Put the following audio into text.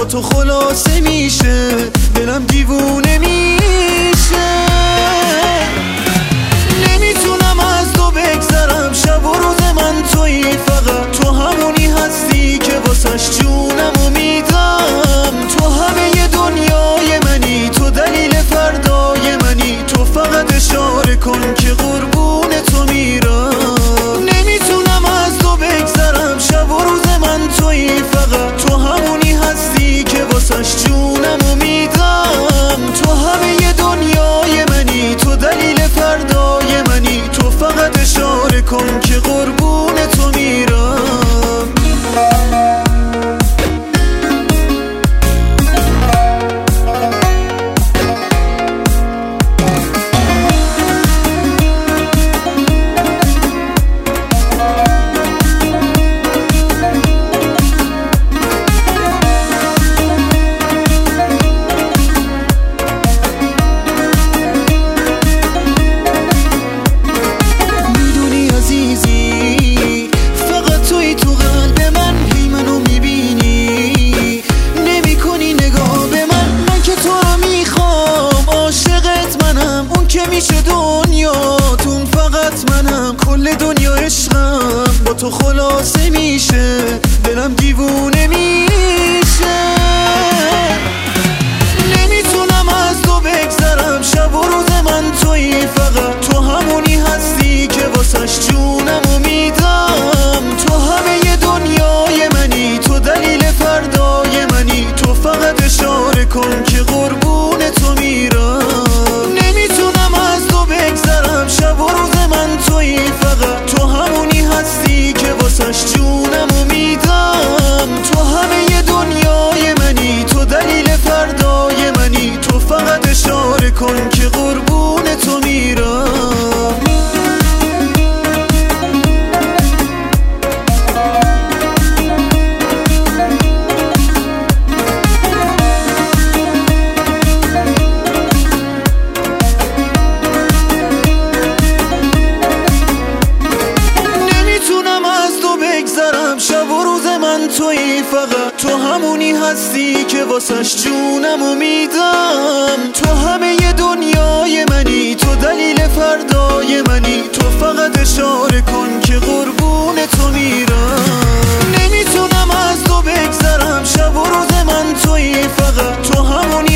تو خلاصه میشه، دلم دیوونه میشه. نمیتونم از تو بگذرم، شب و روز من تویی، فقط تو همونی هستی که واسش جونمو میدم. تو همه دنیای منی، تو دلیل فردای منی، تو فقط اشاره کن که قربون تو میرم. نمیتونم از تو بگذرم، شب و روز من تویی، فقط تو همونی هستی که واسش جونمو میدم. تو همه دنیای منی، تو دلیل فردای منی، تو فقط اشاره کن که قربون تو میرم. میشه دنیاتون فقط منم، کل دنیا عشقم با تو خلاصه میشه، دلم دیوونه میشه. نمیتونم از تو بگذرم، شب و روز من تویی، فقط تو همونی هستی که واسش جونمو میدم. تو همه دنیای منی، تو دلیل فردای منی، تو فقط اشاره کن که قربون تو میرم. شب و روز من تویی، فقط تو همونی هستی که واسش جونمو میدم. تو همه دنیای منی، تو دلیل فردای منی، تو فقط اشاره کن که قربون تو میرم. شب و روز من تویی، فقط تو همونی هستی که واسش جونمو میدم. تو همه دنیای منی، تو دلیل فردای منی، تو فقط اشاره کن که قربون تو میرم. نمیتونم از تو بگذرم، شب و روز من تویی، فقط تو همونی